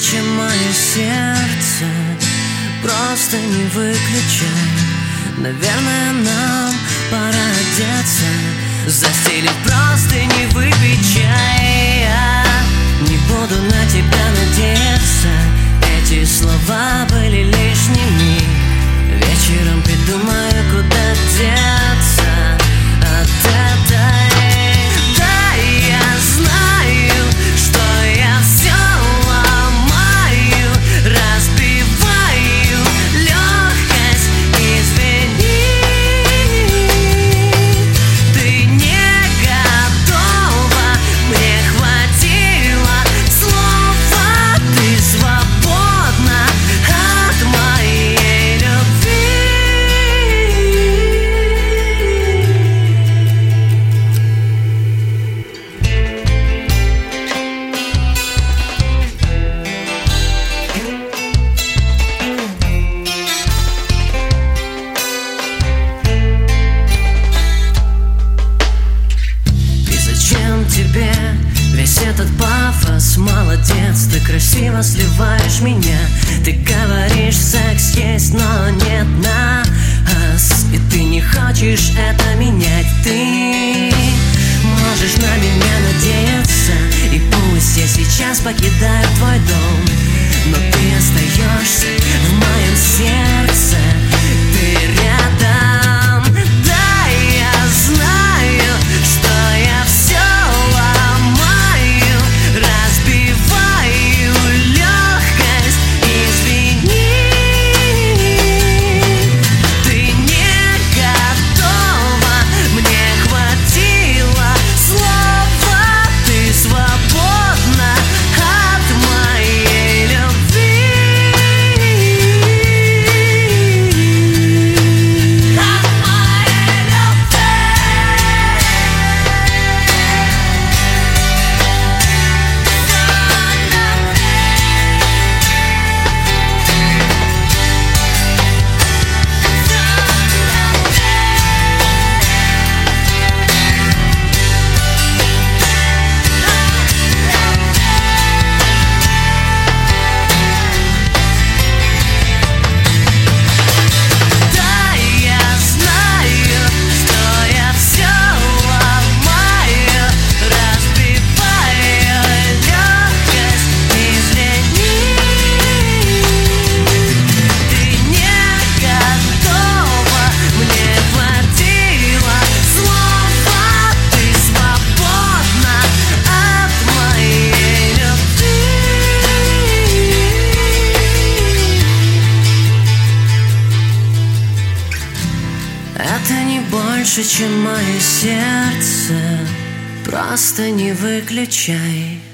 чем мое сердце. Просто не выключай. Наверное, нам пора одеться, застелить простыни, выпить чай. Я не буду на тебя надеяться. Эти слова были лишними. Вечером придумаю, куда деться от этой. Да, я знаю, что я все ломаю, разбиваю легкость. Извини, ты не готова, мне хватило слова. Ты свободна от моей любви. Тебе весь этот пафос, молодец, ты красиво сливаешь меня. Ты говоришь, секс есть, но нет нас, и ты не хочешь это менять. Ты можешь на меня надеяться, и пусть я сейчас покидаю твой дом, но ты остаешься в моем сердце. Ты рядом. Да, я знаю, что я все разбиваю легкость. Извини, ты не готова, мне хватило слова. Ты свободна от моей любви. От моей любви. Это не больше, чем мое сердце. Просто не выключай.